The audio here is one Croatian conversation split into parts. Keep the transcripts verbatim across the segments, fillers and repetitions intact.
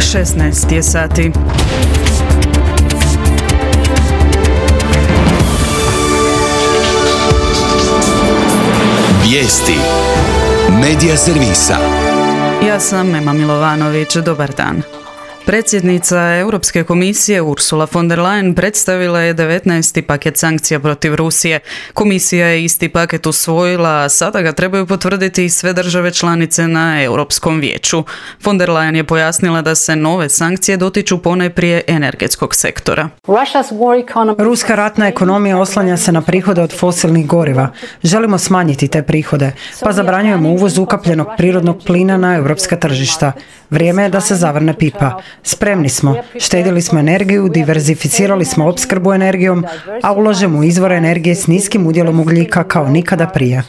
šesnaest je sati. Vijesti Medija servisa. Ja sam Ema Milovanović, dobar dan. Predsjednica Europske komisije Ursula von der Leyen predstavila je devetnaesti paket sankcija protiv Rusije. Komisija je isti paket usvojila, a sada ga trebaju potvrditi i sve države članice na Europskom vijeću. Von der Leyen je pojasnila da se nove sankcije dotiču ponajprije energetskog sektora. Ruska ratna ekonomija oslanja se na prihode od fosilnih goriva. Želimo smanjiti te prihode, pa zabranjujemo uvoz ukapljenog prirodnog plina na europska tržišta. Vrijeme je da se zavrne pipa. Spremni smo, štedili smo energiju, diverzificirali smo opskrbu energijom, a ulažemo u izvore energije s niskim udjelom ugljika kao nikada prije.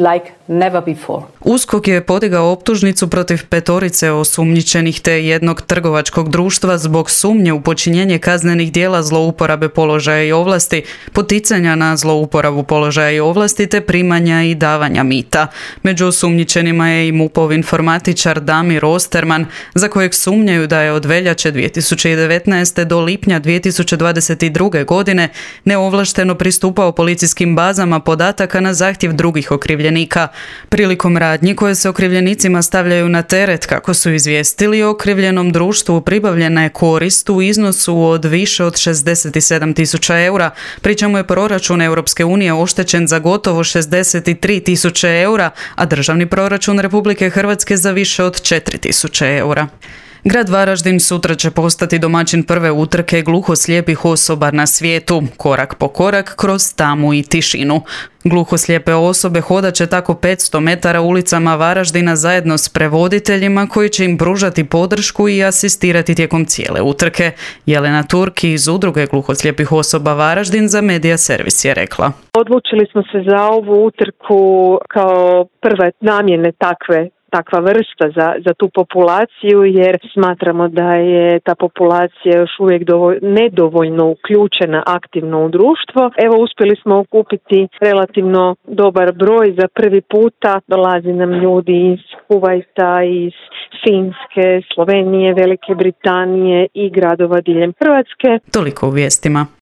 USKOK je podigao optužnicu protiv petorice osumnjičenih te jednog trgovačkog društva zbog sumnje u počinjenje kaznenih djela zlouporabe položaja i ovlasti, poticanja na zlouporabu položaja i ovlasti te primanja i davanja mita. Među osumnjičenima je i MUP-ov informatičar Damir Osterman, za kojeg sumnjaju da je od veljače dvije tisuće devetnaeste. do lipnja dvije tisuće dvadeset druge. godine neovlašteno pristupao policijskim bazama podataka na zahtjev drugih okrivljenika. Prilikom radnji koje se okrivljenicima stavljaju na teret, kako su izvijestili, okrivljenom društvu pribavljena je korist u iznosu od više od šezdeset sedam tisuća eura, pri čemu je proračun Europske unije oštećen za gotovo šezdeset tri tisuće eura, a državni proračun Republike Hrvatske za više od četiri tisuće eura. Grad Varaždin sutra će postati domaćin prve utrke gluhoslijepih osoba na svijetu, korak po korak kroz tamu i tišinu. Gluhoslijepe osobe hodat će tako petsto metara ulicama Varaždina zajedno s prevoditeljima koji će im pružati podršku i asistirati tijekom cijele utrke. Jelena Turki iz Udruge gluhoslijepih osoba Varaždin za Medija servis je rekla: Odlučili smo se za ovu utrku kao prve namjene takve takva vrsta za, za tu populaciju, jer smatramo da je ta populacija još uvijek dovoj, nedovoljno uključena aktivno u društvo. Evo, uspjeli smo okupiti relativno dobar broj za prvi puta. Dolazi nam ljudi iz Kuvajta, iz Finske, Slovenije, Velike Britanije i gradova diljem Hrvatske. Toliko u vijestima.